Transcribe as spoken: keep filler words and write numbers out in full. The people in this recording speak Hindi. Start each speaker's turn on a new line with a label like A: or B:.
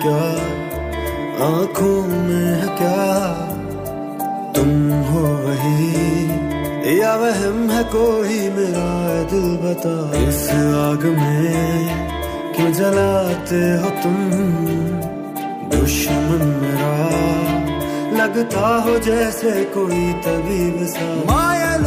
A: क्या आंखों में है क्या तुम हो वही या वहम है कोई मेरा दिल बता। इस आग में क्यों जलाते हो तुम दुश्मन मेरा लगता हो जैसे कोई तबीब सा। माया